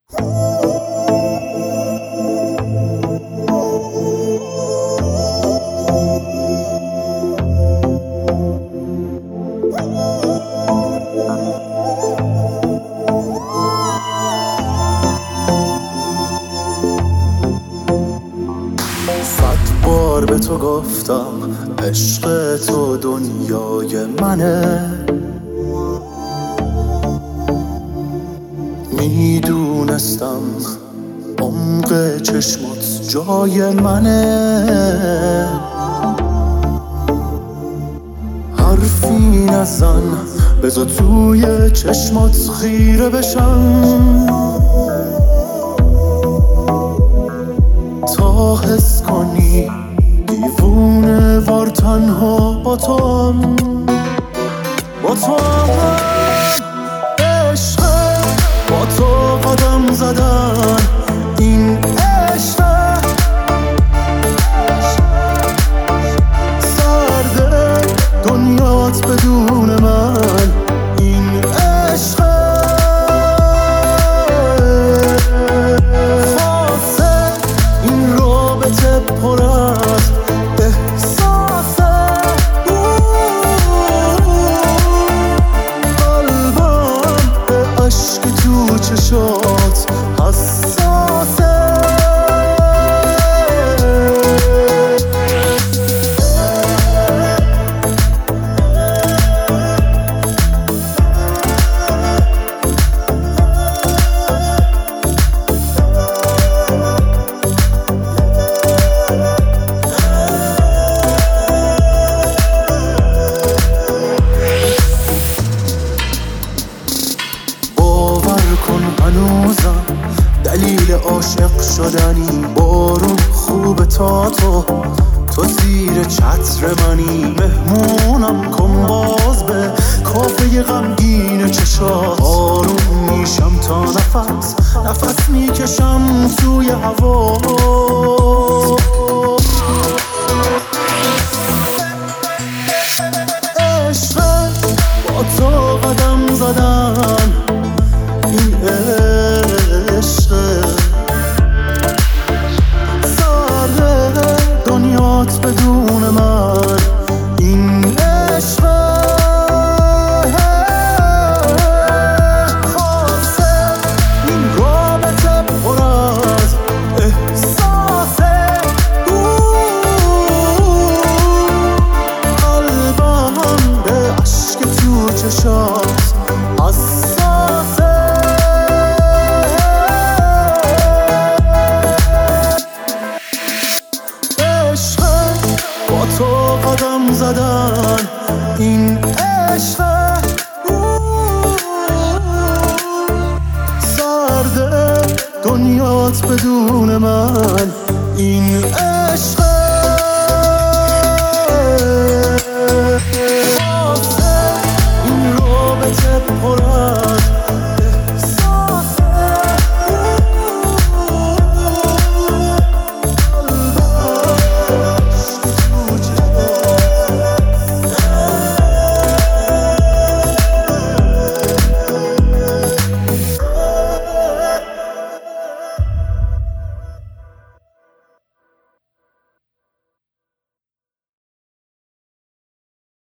صد بار به تو گفتم عشق تو دنیای منه، میدونستم عمق چشمات جای منه. حرفی نزن بذار توی چشمات خیره بشم، تا حس کنی دیوونه وار تنها با توام، با توام. عشقه با تو قدم زدن این عشقه، سرده دنیات بدون من این عشقه. خاصه این رابطه پر از احساسه، قلبم به عشق تو چشات حساسه. هنوزم دلیل عاشق شدنی، بارون خوب تا تو زیر چتر منی. مهمونم کن باز به کافه غمگین چشات، آروم میشم تا نفس میکشم توی هوا. عشقه با تو قدم زدن این عشقه، سره دنیات بدون من این عشقه. خاصه این رابطه پر از احساسه، قلبم به عشق تو چشات حساسه. با تو قدم زدن این عشقه، سرده دنیات بدون من این عشقه.